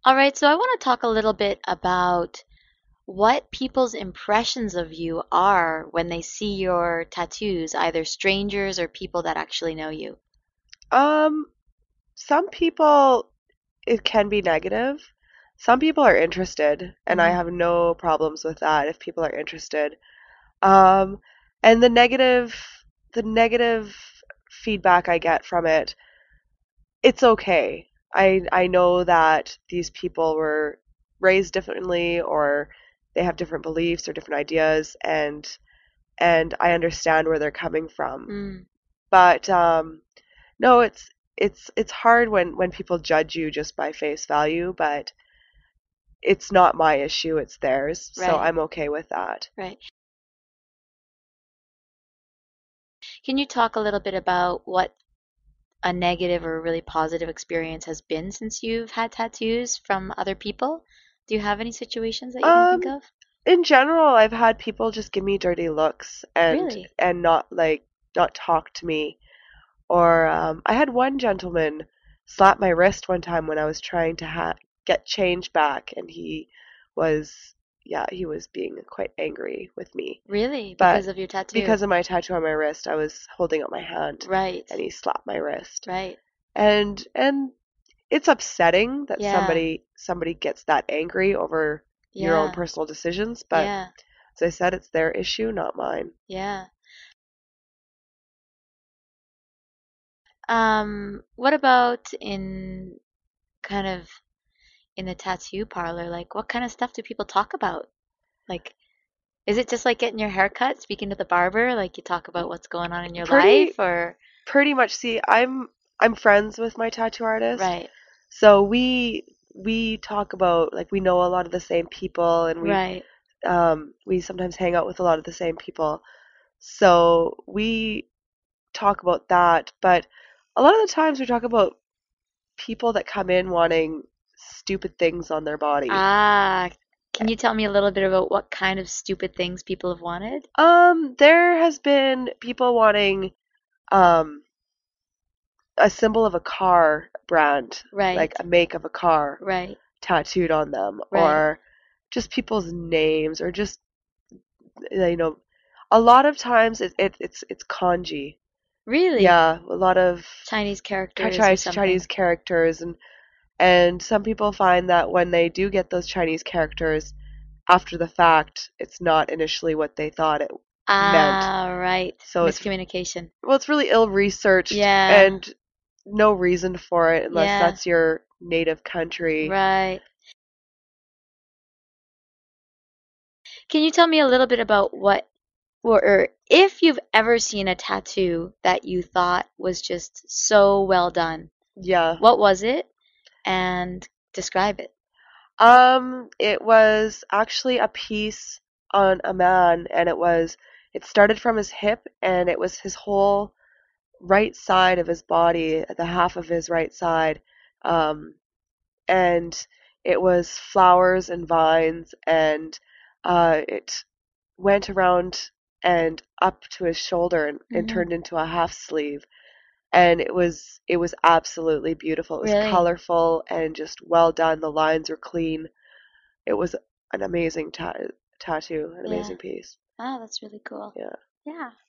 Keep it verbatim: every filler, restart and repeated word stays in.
All right, so I want to talk a little bit about what people's impressions of you are when they see your tattoos, either strangers or people that actually know you. Um, some people, it can be negative. Some people are interested, and I Hmm. have no problems with that if people are interested. Um, and the negative, the negative feedback I get from it, it's okay. I I know that these people were raised differently, or they have different beliefs or different ideas, and and I understand where they're coming from. Mm, But um, no, it's it's it's hard when when people judge you just by face value, but it's not my issue, it's theirs, so right, I'm okay with that. right. Can you talk a little bit about what a negative or a really positive experience has been since you've had tattoos from other people? Do you have any situations that you can think Um, of? in general, I've had people just give me dirty looks and Really? and not like not talk to me. Or um, I had one gentleman slap my wrist one time when I was trying to ha- get change back, and he was, yeah, he was being quite angry with me. Really? But Because of your tattoo? because of my tattoo on my wrist, I was holding up my hand, Right, and he slapped my wrist. right. And and it's upsetting that Yeah, somebody somebody gets that angry over your own yeah, personal decisions, but yeah, as I said, it's their issue, not mine. yeah. Um, what about in kind of in the tattoo parlor? Like, what kind of stuff do people talk about? Like, is it just like getting your hair cut, speaking to the barber, like you talk about what's going on in your life, Pretty or pretty much see, I'm I'm friends with my tattoo artist. right, So we we talk about, like, we know a lot of the same people, and we right. um we sometimes hang out with a lot of the same people. So we talk about that, but a lot of the times we talk about people that come in wanting stupid things on their body. Ah, can you tell me a little bit about what kind of stupid things people have wanted? Um, there has been people wanting um a symbol of a car brand, like Right, a make of a car, right, tattooed on them, right. or just people's names, or just, you know, a lot of times it, it it's it's kanji. Really? Yeah, a lot of Chinese Chi- characters or Chi- something. Chinese characters, and and some people find that when they do get those Chinese characters after the fact, it's not initially what they thought it meant. Ah, right. So it's, Miscommunication. well, it's really ill researched, Yeah, and no reason for it unless yeah, that's your native country. right. Can you tell me a little bit about what, or, or if you've ever seen a tattoo that you thought was just so well done? Yeah. What was it? And describe it. Um, it was actually a piece on a man, and it was, it started from his hip, and it was his whole right side of his body, the half of his right side. Um, and it was flowers and vines, and uh, it went around and up to his shoulder, and, and Hmm. turned into a half sleeve. And it was it was absolutely beautiful. It was Really? colorful and just well done. The lines were clean. It was an amazing ta- tattoo, an Yeah. amazing piece. Ah, that's really cool. Yeah. Yeah.